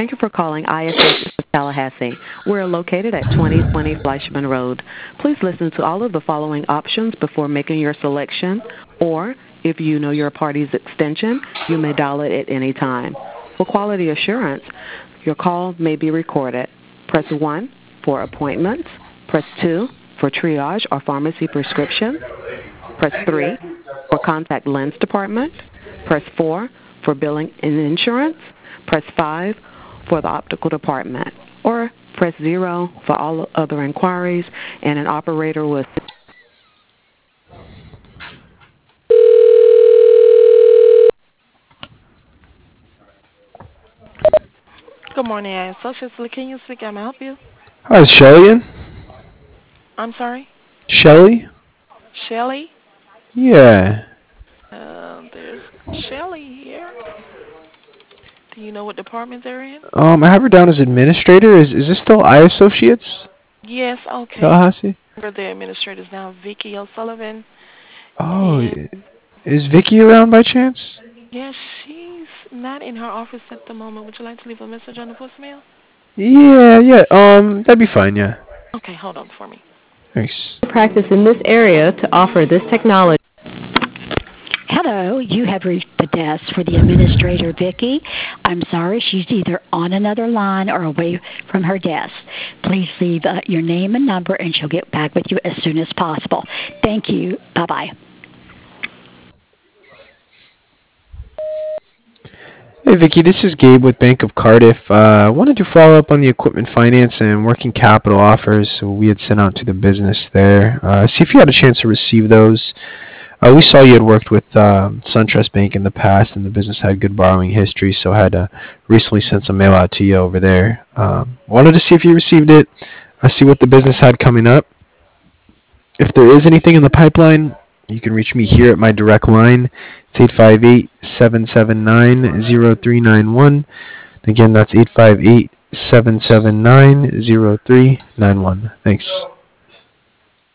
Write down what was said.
Thank you for calling ISS of Tallahassee. We're located at 2020 Fleischman Road. Please listen to all of the following options before making your selection, or if you know your party's extension, you may dial it at any time. For quality assurance, your call may be recorded. Press 1 for appointments. Press 2 for triage or pharmacy prescriptions. Press 3 for contact lens department. Press 4 for billing and insurance. Press 5 for the optical department. Or press 0 for all other inquiries, and an operator will assist. Good morning, Associates. Can you speak? Can I help you? Hi, is Shelly in? I'm sorry? Shelly? Shelly? Yeah. There's Shelly here. Do you know what department they're in? I have her down as administrator. Is this still I Associates? Yes, okay. Tallahassee? The administrator is now Vicky O'Sullivan. Oh, And is Vicky around by chance? yes, she's not in her office at the moment. Would you like to leave a message on the voicemail? Yeah. That'd be fine. Yeah. Okay, hold on for me. Thanks. Practice in this area to offer this technology. Hello, you have reached the desk for the administrator, Vicki. I'm sorry, she's either on another line or away from her desk. Please leave your name and number, and she'll get back with you as soon as possible. Thank you. Bye-bye. Hey, Vicky, this is Gabe with Bank of Cardiff. Wanted to follow up on the equipment finance and working capital offers we had sent out to the business there. See if you had a chance to receive those. We saw you had worked with SunTrust Bank in the past, and the business had good borrowing history, so I had recently sent some mail out to you over there. Wanted to see if you received it, see what the business had coming up. If there is anything in the pipeline, you can reach me here at my direct line. It's 858-779-0391. Again, that's 858-779-0391. Thanks.